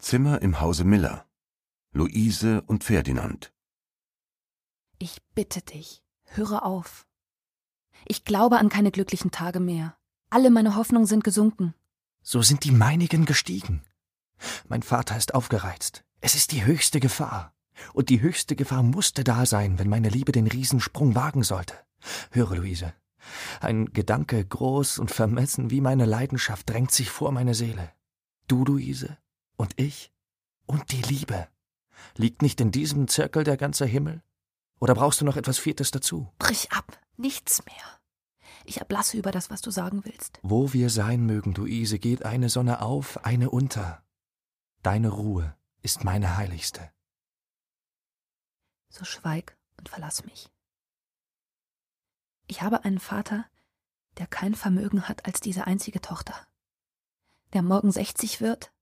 Zimmer im Hause Miller. Luise und Ferdinand. Ich bitte dich, höre auf. Ich glaube an keine glücklichen Tage mehr. Alle meine Hoffnungen sind gesunken. So sind die meinigen gestiegen. Mein Vater ist aufgereizt. Es ist die höchste Gefahr. Und die höchste Gefahr musste da sein, wenn meine Liebe den Riesensprung wagen sollte. Höre, Luise, ein Gedanke, groß und vermessen wie meine Leidenschaft, drängt sich vor meine Seele. Du, Luise, und ich und die Liebe. Liegt nicht in diesem Zirkel der ganze Himmel? Oder brauchst du noch etwas Viertes dazu? Brich ab, nichts mehr. Ich erblasse über das, was du sagen willst. Wo wir sein mögen, Luise, geht eine Sonne auf, eine unter. Deine Ruhe ist meine heiligste. So schweig und verlass mich. Ich habe einen Vater, der kein Vermögen hat als diese einzige Tochter, der morgen 60 wird